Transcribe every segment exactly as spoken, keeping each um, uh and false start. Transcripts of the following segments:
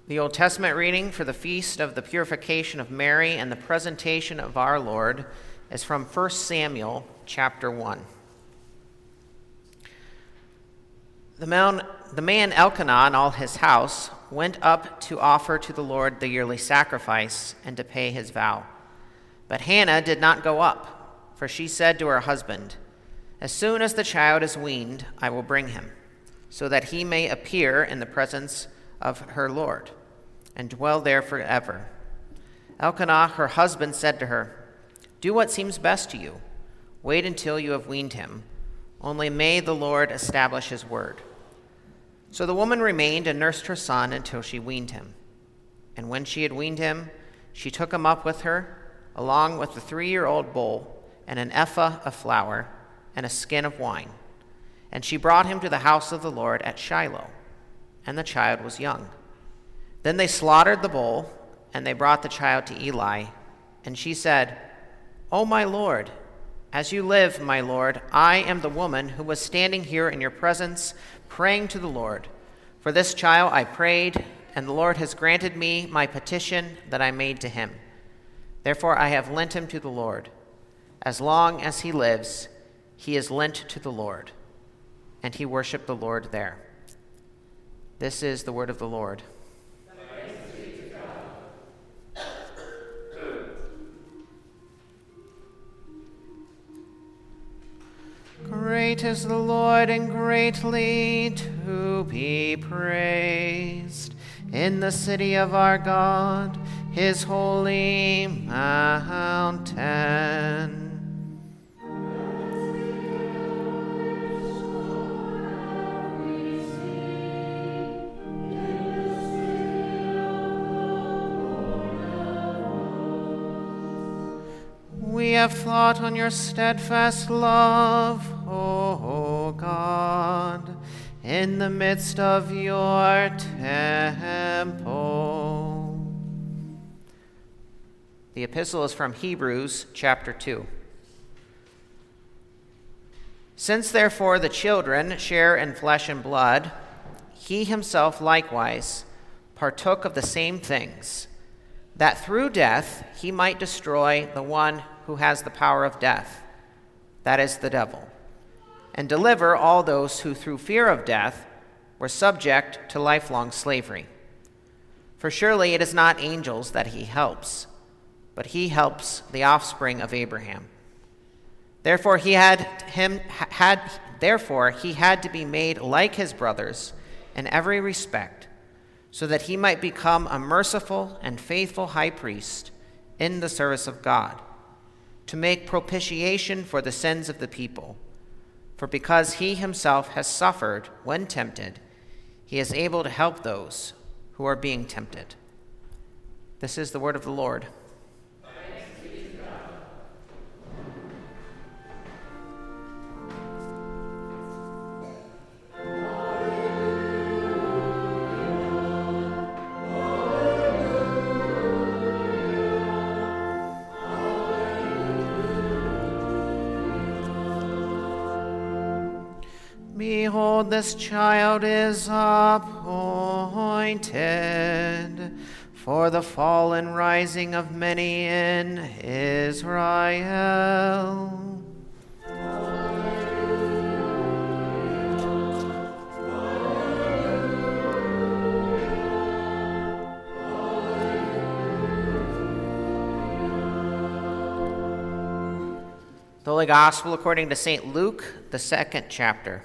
The Old Testament reading for the Feast of the Purification of Mary and the Presentation of our Lord is from First Samuel chapter one. The man, the man Elkanah and all his house went up to offer to the Lord the yearly sacrifice and to pay his vow. But Hannah did not go up, for she said to her husband, "As soon as the child is weaned, I will bring him, so that he may appear in the presence of her Lord and dwell there forever." Elkanah, her husband, said to her, "Do what seems best to you. Wait until you have weaned him. Only may the Lord establish his word." So the woman remained and nursed her son until she weaned him. And when she had weaned him, she took him up with her, along with the three-year-old bull and an ephah of flour and a skin of wine. And she brought him to the house of the Lord at Shiloh, and the child was young. Then they slaughtered the bull, and they brought the child to Eli. And she said, "O my Lord, as you live, my Lord, I am the woman who was standing here in your presence, praying to the Lord. For this child I prayed, and the Lord has granted me my petition that I made to him. Therefore I have lent him to the Lord. As long as he lives, he is lent to the Lord." And he worshiped the Lord there. This is the word of the Lord. Thanks be to God. Great is the Lord and greatly to be praised in the city of our God, his holy mountain. We have thought on your steadfast love, O God, in the midst of your temple. The epistle is from Hebrews chapter two. Since therefore the children share in flesh and blood, he himself likewise partook of the same things, that through death he might destroy the one who has the power of death, that is, the devil, and deliver all those who through fear of death were subject to lifelong slavery. For surely it is not angels that he helps, but he helps the offspring of Abraham. Therefore he had him had therefore he had to be made like his brothers in every respect, so that he might become a merciful and faithful high priest in the service of God, to make propitiation for the sins of the people. For because he himself has suffered when tempted, he is able to help those who are being tempted. This is the word of the Lord. Thanks be to God. Behold, this child is appointed for the fall and rising of many in Israel. The Holy Gospel according to Saint Luke, the second chapter.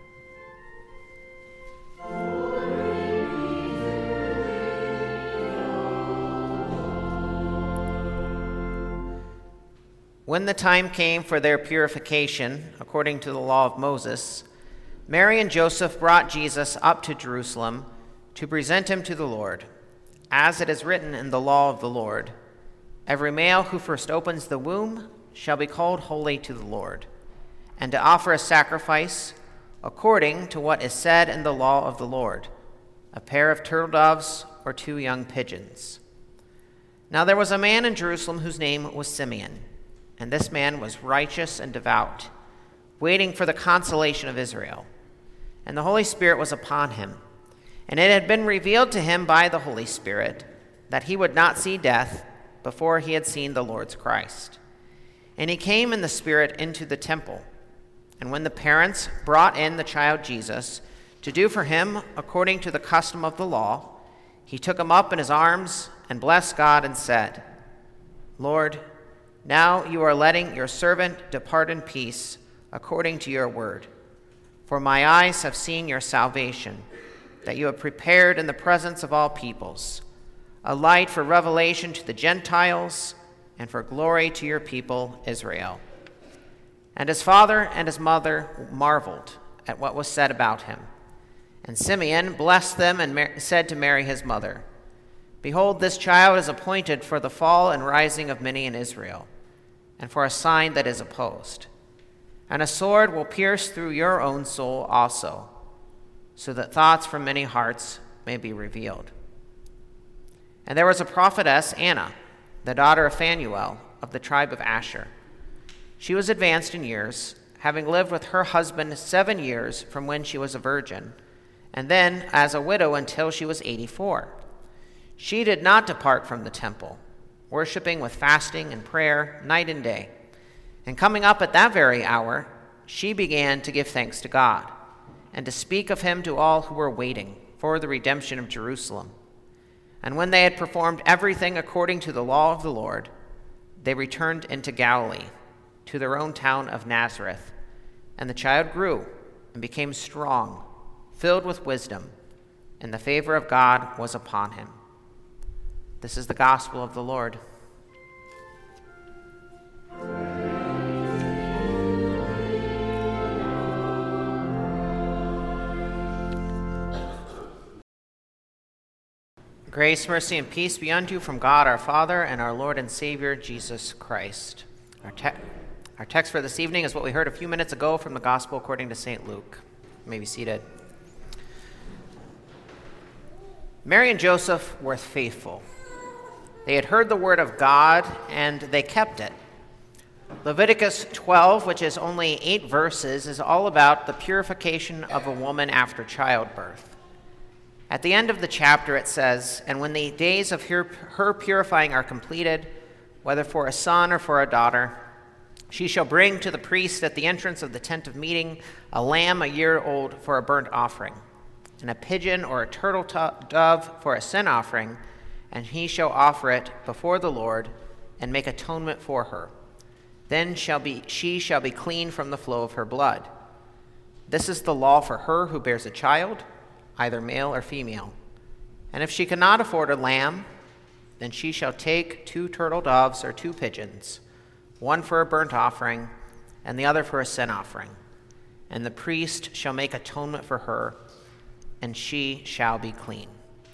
When the time came for their purification, according to the law of Moses, Mary and Joseph brought Jesus up to Jerusalem to present him to the Lord. As it is written in the law of the Lord, "Every male who first opens the womb shall be called holy to the Lord, and to offer a sacrifice according to what is said in the law of the Lord, a pair of turtle doves or two young pigeons." Now there was a man in Jerusalem whose name was Simeon, and this man was righteous and devout, waiting for the consolation of Israel. And the Holy Spirit was upon him, And it had been revealed to him by the Holy Spirit that he would not see death before he had seen the Lord's Christ. And he came in the Spirit into the temple. And when the parents brought in the child Jesus to do for him according to the custom of the law, he took him up in his arms and blessed God and said, Lord, now you are letting your servant depart in peace according to your word. For my eyes have seen your salvation, that you have prepared in the presence of all peoples, a light for revelation to the Gentiles and for glory to your people Israel. And his father and his mother marveled at what was said about him. And Simeon blessed them and Mar- said to Mary his mother, Behold, this child is appointed for the fall and rising of many in Israel, and for a sign that is opposed. And a sword will pierce through your own soul also, so that thoughts from many hearts may be revealed. And there was a prophetess, Anna, the daughter of Phanuel, of the tribe of Asher. She was advanced in years, having lived with her husband seven years from when she was a virgin, and then as a widow until she was eighty-four. She did not depart from the temple, worshiping with fasting and prayer night and day. And coming up at that very hour, she began to give thanks to God, and to speak of him to all who were waiting for the redemption of Jerusalem. And when they had performed everything according to the law of the Lord, they returned into Galilee, to their own town of Nazareth. And the child grew and became strong, filled with wisdom, and the favor of God was upon him. This is the gospel of the Lord. Grace, mercy, and peace be unto you from God our Father and our Lord and Savior, Jesus Christ. Our, te- our text for this evening is what we heard a few minutes ago from the Gospel according to Saint Luke. You may be seated. Mary and Joseph were faithful. They had heard the word of God, and they kept it. Leviticus twelve, which is only eight verses, is all about the purification of a woman after childbirth. At the end of the chapter it says, And when the days of her, her purifying are completed, whether for a son or for a daughter, she shall bring to the priest at the entrance of the tent of meeting a lamb a year old for a burnt offering, and a pigeon or a turtle to- dove for a sin offering, and he shall offer it before the Lord and make atonement for her. Then shall be she shall be clean from the flow of her blood. This is the law for her who bears a child, either male or female. And if she cannot afford a lamb, then she shall take two turtle doves or two pigeons, one for a burnt offering and the other for a sin offering. And the priest shall make atonement for her, and she shall be clean.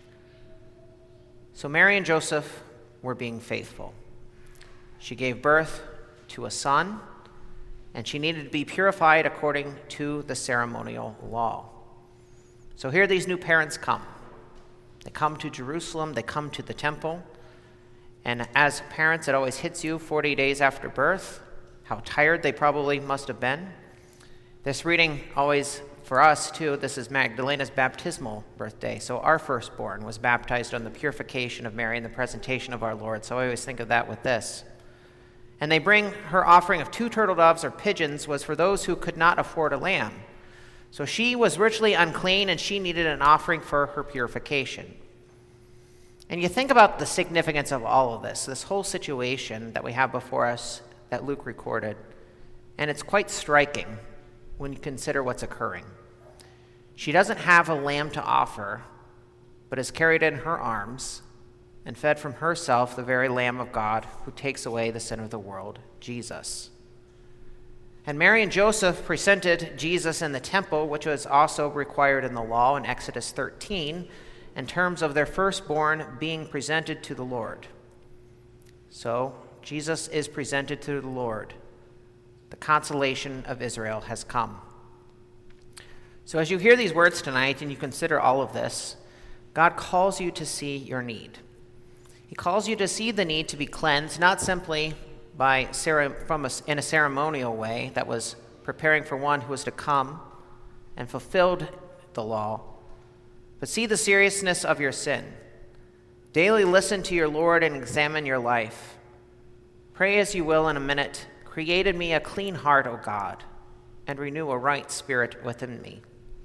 So Mary and Joseph were being faithful. She gave birth to a son, and she needed to be purified according to the ceremonial law. So here these new parents come. They come to Jerusalem, they come to the temple, and as parents, it always hits you forty days after birth, how tired they probably must have been. This reading always, for us too, this is Magdalena's baptismal birthday, so our firstborn was baptized on the purification of Mary and the presentation of our Lord, so I always think of that with this. And they bring her offering of two turtle doves or pigeons was for those who could not afford a lamb. So she was ritually unclean, and she needed an offering for her purification. And you think about the significance of all of this, this whole situation that we have before us that Luke recorded, and it's quite striking when you consider what's occurring. She doesn't have a lamb to offer, but is carried in her arms and fed from herself the very Lamb of God who takes away the sin of the world, Jesus. And Mary and Joseph presented Jesus in the temple, which was also required in the law in Exodus thirteen, in terms of their firstborn being presented to the Lord. So Jesus is presented to the Lord. The consolation of Israel has come. So as you hear these words tonight and you consider all of this, God calls you to see your need. He calls you to see the need to be cleansed, not simply by from a, in a ceremonial way that was preparing for one who was to come and fulfilled the law, but see the seriousness of your sin. Daily listen to your Lord and examine your life. Pray as you will in a minute, create in me a clean heart, O God, and renew a right spirit within me.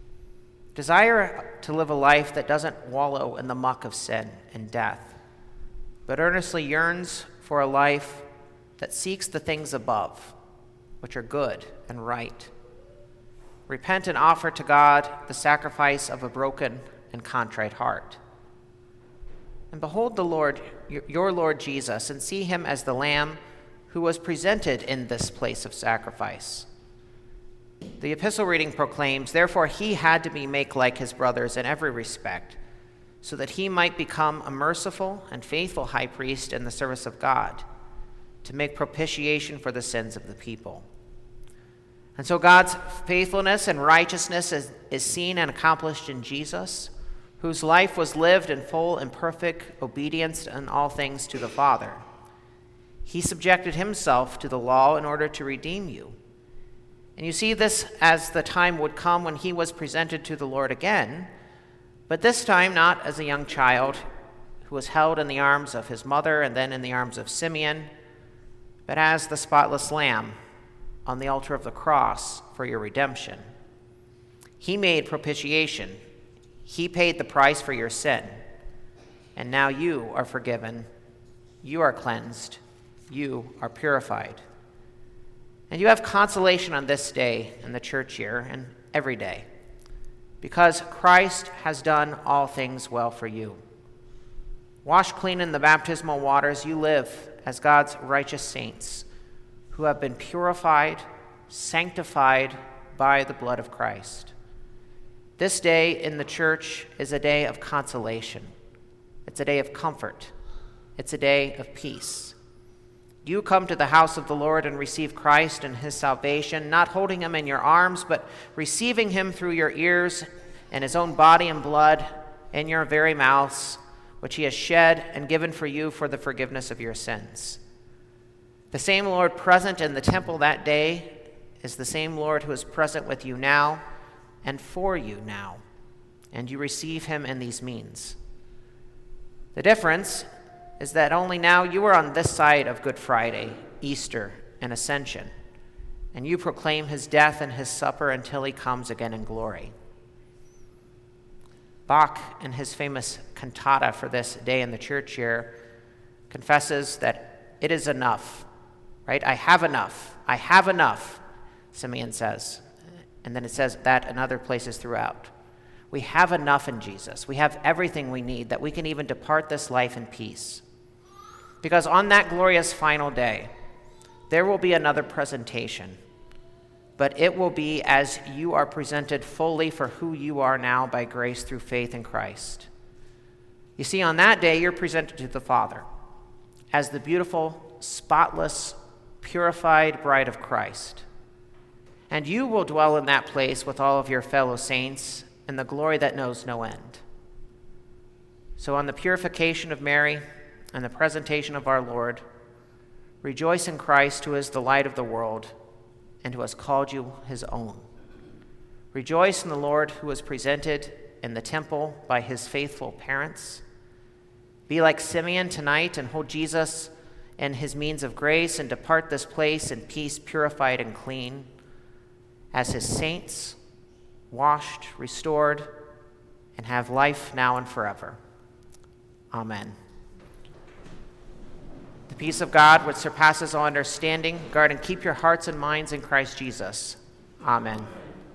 Desire to live a life that doesn't wallow in the muck of sin and death, but earnestly yearns for a life that seeks the things above, which are good and right. Repent and offer to God the sacrifice of a broken and contrite heart. And behold the Lord, your Lord Jesus, and see him as the Lamb who was presented in this place of sacrifice. The epistle reading proclaims, therefore he had to be made like his brothers in every respect, so that he might become a merciful and faithful high priest in the service of God, to make propitiation for the sins of the people. And so God's faithfulness and righteousness is, is seen and accomplished in Jesus, whose life was lived in full and perfect obedience in all things to the Father. He subjected himself to the law in order to redeem you. And you see this as the time would come when he was presented to the Lord again, but this time not as a young child who was held in the arms of his mother and then in the arms of Simeon, but as the spotless lamb on the altar of the cross for your redemption. He made propitiation. He paid the price for your sin. And now you are forgiven. You are cleansed. You are purified. And you have consolation on this day in the church year and every day, because Christ has done all things well for you. Washed clean in the baptismal waters, you live as God's righteous saints who have been purified, sanctified by the blood of Christ. This day in the church is a day of consolation. It's a day of comfort. It's a day of peace. You come to the house of the Lord and receive Christ and his salvation, not holding him in your arms, but receiving him through your ears and his own body and blood in your very mouths, which he has shed and given for you for the forgiveness of your sins. The same Lord present in the temple that day is the same Lord who is present with you now and for you now, and you receive him in these means. The difference is that only now you are on this side of Good Friday, Easter, and Ascension, and you proclaim his death and his supper until he comes again in glory. Bach, in his famous cantata for this day in the church year, confesses that it is enough, right? I have enough. I have enough, Simeon says. And then it says that in other places throughout. We have enough in Jesus. We have everything we need, that we can even depart this life in peace. Because on that glorious final day, there will be another presentation, but it will be as you are presented fully for who you are now by grace through faith in Christ. You see, on that day, you're presented to the Father as the beautiful, spotless, purified bride of Christ. And you will dwell in that place with all of your fellow saints in the glory that knows no end. So on the purification of Mary and the presentation of our Lord, rejoice in Christ, who is the light of the world and who has called you his own. Rejoice in the Lord, who was presented in the temple by his faithful parents. Be like Simeon tonight and hold Jesus and his means of grace and depart this place in peace, purified and clean, as his saints, washed, restored, and have life now and forever. Amen. The peace of God, which surpasses all understanding, guard and keep your hearts and minds in Christ Jesus. Amen.